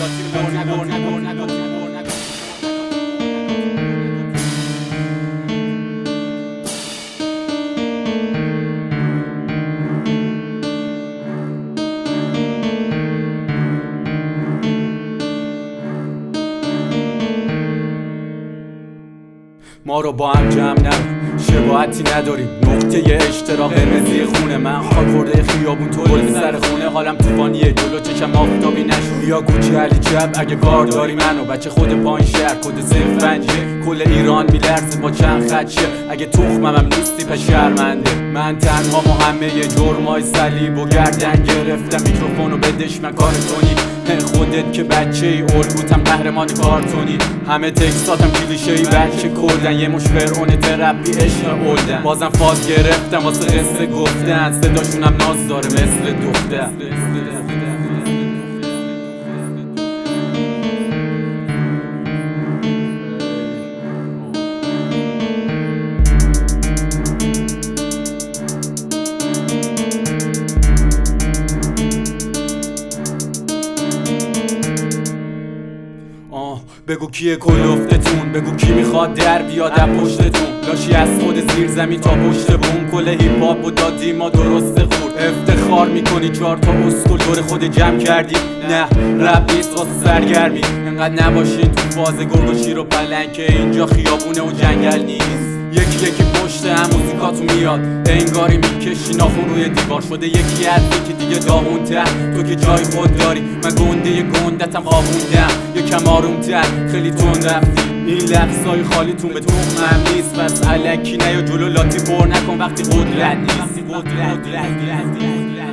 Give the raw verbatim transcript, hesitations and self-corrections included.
ما رو با هم جمع نرم، شباهتی نداریم، نقطه اشتراک قرمزی خونه من، خاک خورده خیابون تولد سر خونه، حالم طوفانیه جلو چشم آفتابی نشو، بیا کوچه علی چپ اگه کار داری منو، بچه خود پایین شهر کد صفر پنجه، کل ایران میلرزه با چند خط شه، اگه تخمم نیستی پس شرمنده، من تنها ما همه جرمای صلیب و گردن گرفتم، میکروفونو بدش من کار کنی خودت که بچه ای الگوتم قهرمان کارتونی، همه تکساتم کلیشه‌ای بچه کردن، یه مش فرعون ترپی عشق اولدن، بازم فاز گرفتم واسه قصه گفتن، صداشونم ناز داره مثل دختر. بگو کیه کلوفتتون، بگو کی میخواد در بیاد از پشتتون، لاشی از خود زیر زمین تا پشت بوم، کل هیپ هاپ و دادی ما درست خورد، افتخار میکنی چهار تا اسکول دور خود جمع کردی، نه رپ نیست واسه سرگرمی، انقدر نباشین تو فاز گرگ و شیر و پلنگ که اینجا خیابونه و جنگل نیست، یکی یکی پشت هم موزیکاتو میاد، انگاری میکشی ناخون روی دیوار، شده یکی از یکی دیگه داغون تر، تو که جای خود داری من گنده گندتم خوابوندم، یکم آروم تر خیلی تند رفتی، این لفظای خالیتون به تخمم نیست، بس الکی نیا جلو لاتی پر نکن وقتی قدرت نیست.